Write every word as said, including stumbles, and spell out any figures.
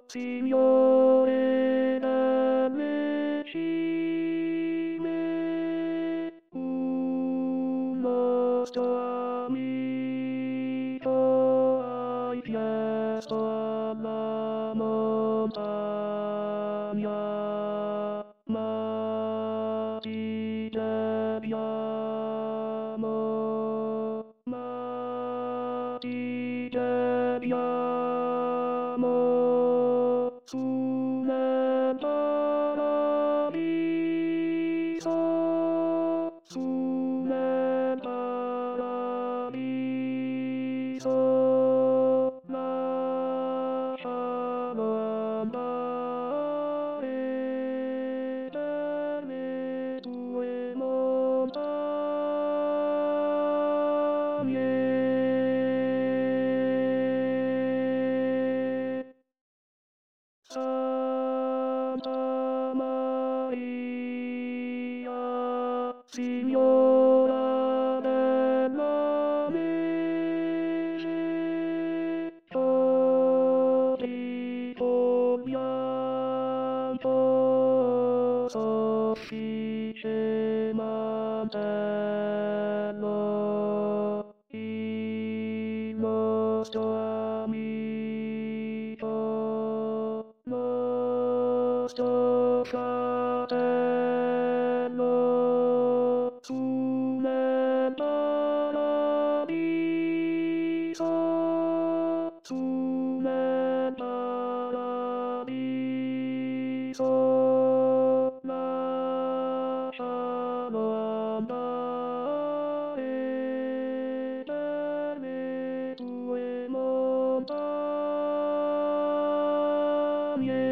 Signore del regime, un nostro amico hai chiesto alla montagna, ma ti dobbiamo, ma ti dobbiamo su nel paradiso, su nel paradiso, lascialo andare per le tue montagne. Santa Maria, Signora della Messe, porti col bianco soffice mantello, il nostro amico, nostro fratello, su nel paradiso, su nel paradiso, lascialo andare per le tue montagne.